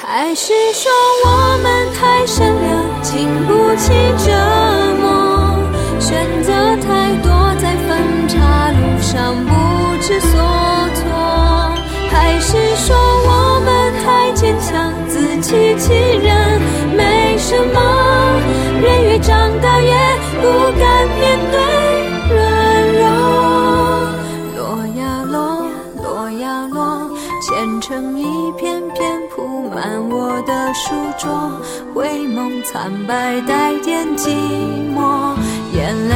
还是说我们太善良，经不起折磨，选择太多，在分岔路上不知所措。还是说我们太坚强，自欺欺人，没什么，人越长大越不敢面对软弱。落呀落，落呀落，前尘一片片铺满我的书桌，回眸惨白带点寂寞，眼泪